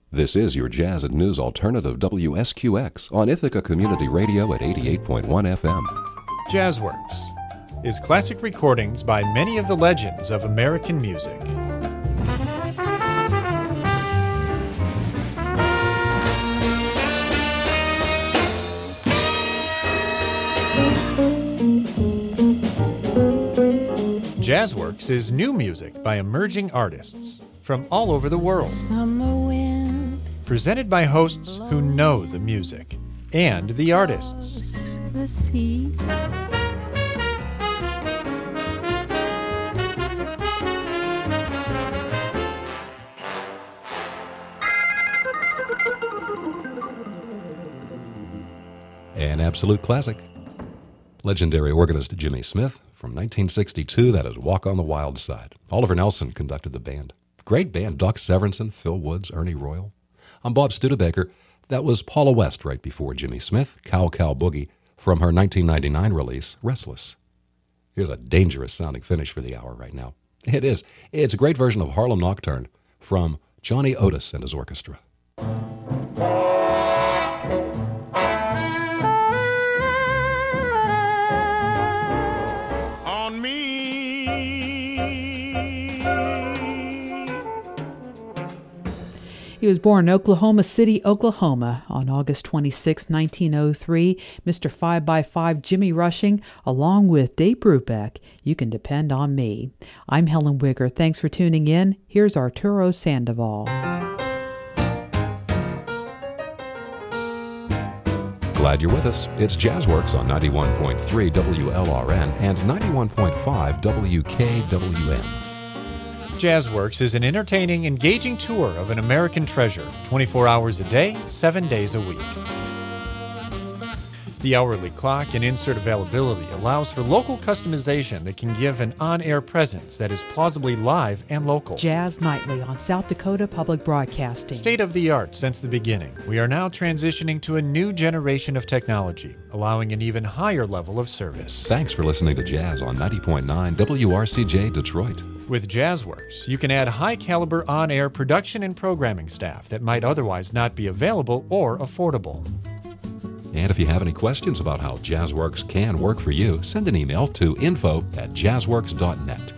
This is your Jazz and News alternative WSQX on Ithaca Community Radio at 88.1 FM. Jazzworks is classic recordings by many of the legends of American music. Jazzworks is new music by emerging artists from all over the world. Presented by hosts who know the music and the artists. An absolute classic. Legendary organist Jimmy Smith from 1962, that is Walk on the Wild Side. Oliver Nelson conducted the band. Great band, Doc Severinsen, Phil Woods, Ernie Royal. I'm Bob Studebaker. That was Paula West right before Jimmy Smith, Cow Cow Boogie, from her 1999 release, Restless. Here's a dangerous sounding finish for the hour right now. It is. It's a great version of Harlem Nocturne from Johnny Otis and his orchestra. He was born in Oklahoma City, Oklahoma on August 26, 1903. Mr. 5x5 Jimmy Rushing, along with Dave Brubeck, You Can Depend on Me. I'm Helen Wigger. Thanks for tuning in. Here's Arturo Sandoval. Glad you're with us. It's Jazzworks on 91.3 WLRN and 91.5 WKWM. Jazzworks is an entertaining, engaging tour of an American treasure, 24 hours a day, 7 days a week. The hourly clock and insert availability allows for local customization that can give an on-air presence that is plausibly live and local. Jazz Nightly on South Dakota Public Broadcasting. State of the art since the beginning. We are now transitioning to a new generation of technology, allowing an even higher level of service. Thanks for listening to Jazz on 90.9 WRCJ Detroit. With Jazzworks, you can add high-caliber on-air production and programming staff that might otherwise not be available or affordable. And if you have any questions about how Jazzworks can work for you, send an email to info@jazzworks.net.